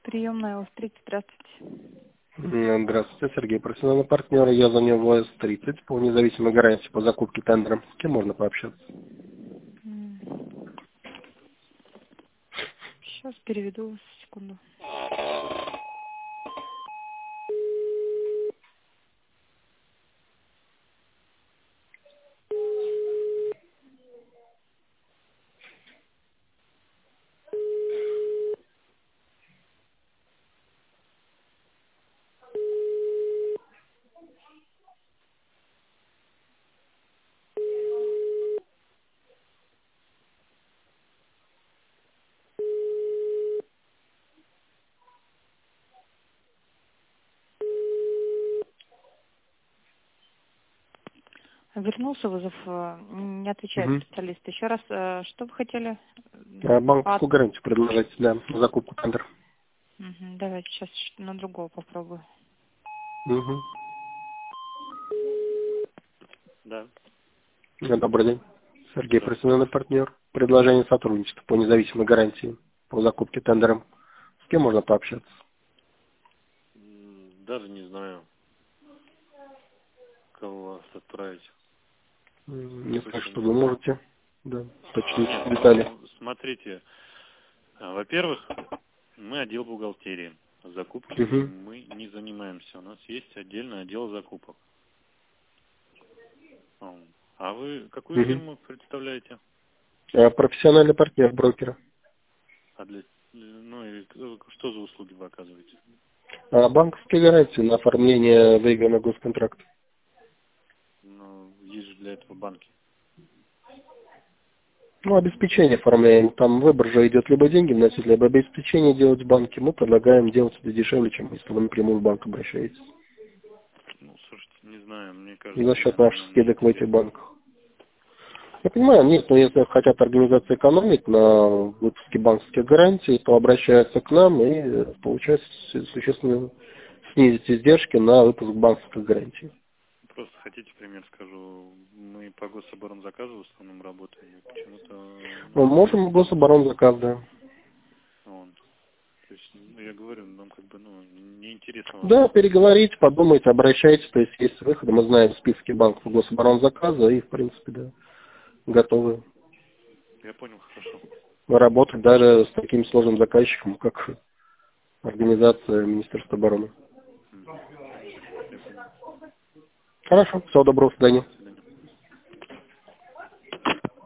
Приемная ОС-30, здравствуйте. Здравствуйте, Сергей, профессиональный партнер. Я звоню в ОС-30 по независимой гарантии по закупке тендера. С кем можно пообщаться? Сейчас переведу, секунду. Вернулся вызов, не отвечает специалист. Еще раз, что вы хотели? Банковскую гарантию предложить для закупки тендера. Давайте сейчас на другого попробую. Да. Добрый день. Сергей, Да. профессиональный партнер. Предложение сотрудничества по независимой гарантии по закупке тендера. С кем можно пообщаться? Даже не знаю, кого вас отправить. Не знаю, что вы можете. Да, точнее, детали. Смотрите, во-первых, мы отдел бухгалтерии. Закупки мы не занимаемся. У нас есть отдельный отдел закупок. А вы какую фирму представляете? Профессиональный партнер брокера. А для, ну и что за услуги вы оказываете? Банковские гарантии на оформление выигранного госконтракта. Ну, есть же для этого банки. Обеспечение оформляем. Там выбор же идет либо деньги вносить, либо обеспечение делать в банке. Мы предлагаем делать это дешевле, чем если вы напрямую в банк обращаетесь. Ну, слушайте, не знаю, мне кажется... И за счет наших скидок в этих банках. Я понимаю, нет, но если хотят организации экономить на выпуске банковских гарантий, то обращаются к нам и получается существенно снизить издержки на выпуск банковских гарантий. Просто хотите, пример скажу, мы по гособоронзаказу в основном работаем, и почему-то... Мы можем гособоронзаказ, да. То есть, я говорю, нам как бы, неинтересно. Да, переговорите, подумайте, обращайтесь, то есть есть выходы. Мы знаем списки банков гособоронзаказа и, в принципе, да, готовы Я понял, хорошо. работать даже с таким сложным заказчиком, как организация Министерства обороны. Я понял. Хорошо, всего доброго, до свидания.